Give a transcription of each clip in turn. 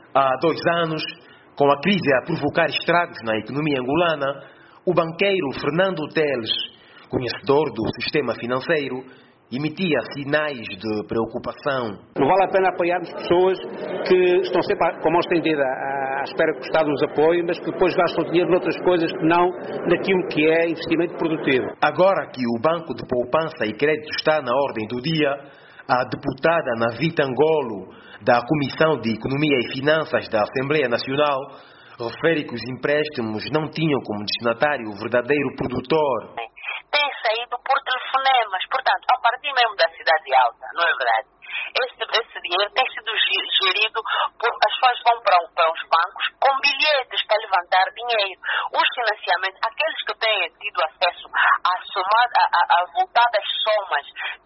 Há 2 anos, com a crise a provocar estragos na economia angolana, o banqueiro Fernando Teles, conhecedor do sistema financeiro, emitia sinais de preocupação. Não vale a pena apoiarmos pessoas que estão sempre, como estendida, à espera que o Estado os apoie, mas que depois gastam dinheiro noutras coisas que não naquilo que é investimento produtivo. Agora que o Banco de Poupança e Crédito está na ordem do dia, a deputada Navita Ngolo, da Comissão de Economia e Finanças da Assembleia Nacional, refere que os empréstimos não tinham como destinatário o verdadeiro produtor. Tem saído por telefonemas, portanto, a partir mesmo da cidade alta, não é verdade? Esse dinheiro tem sido gerido por... As pessoas vão para os bancos com bilhetes para levantar dinheiro. Os financiamentos, aqueles que têm tido acesso a voltadas somas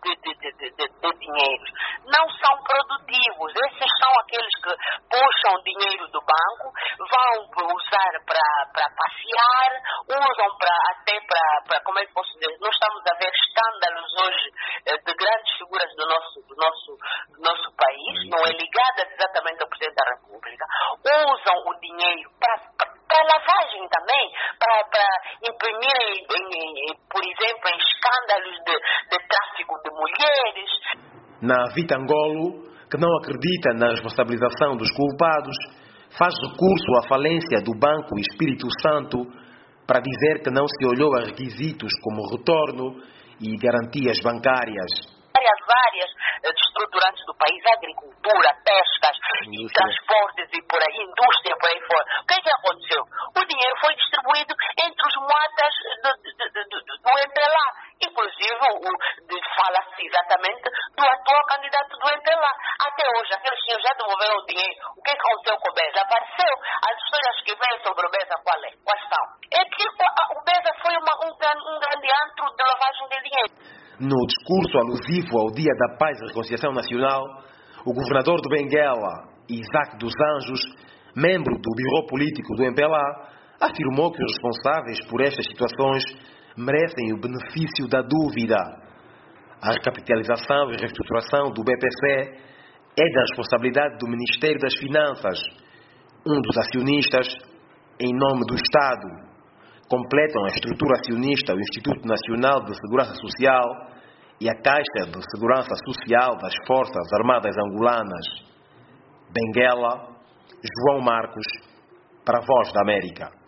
de dinheiros, não são produtivos. Esses são aqueles que puxam dinheiro do banco, vão usar para passear, usam até para, como é que posso dizer, nós estamos a ver escândalos hoje de grandes figuras do nosso país, não é ligadas exatamente ao Presidente da República, usam o dinheiro para lavagem também, para imprimir, por exemplo, em escândalos de tráfico de mulheres. Navita Ngolo, que não acredita na responsabilização dos culpados, faz recurso à falência do Banco Espírito Santo para dizer que não se olhou a requisitos como retorno e garantias bancárias. Várias estruturantes do país, agricultura, pescas, transportes e por aí, indústria por aí fora. O que aconteceu? O dinheiro foi distribuído entre os matas do MPLA. Inclusive, fala-se exatamente do atual candidato do MPLA. Até hoje, aqueles senhores já devolveram o dinheiro. O que aconteceu com o BESA? Apareceu. As histórias que vêm sobre o BESA, quais são? É que o BESA foi um grande antro de lavagem de dinheiro. No discurso alusivo ao Dia da Paz e Reconciliação Nacional, o governador do Benguela, Isaac dos Anjos, membro do Biro Político do MPLA, afirmou que os responsáveis por estas situações merecem o benefício da dúvida. A recapitalização e reestruturação do BPC é da responsabilidade do Ministério das Finanças, um dos acionistas, em nome do Estado. Completam a estrutura acionista o Instituto Nacional de Segurança Social e a Caixa de Segurança Social das Forças Armadas Angolanas. Benguela, João Marcos, para a Voz da América.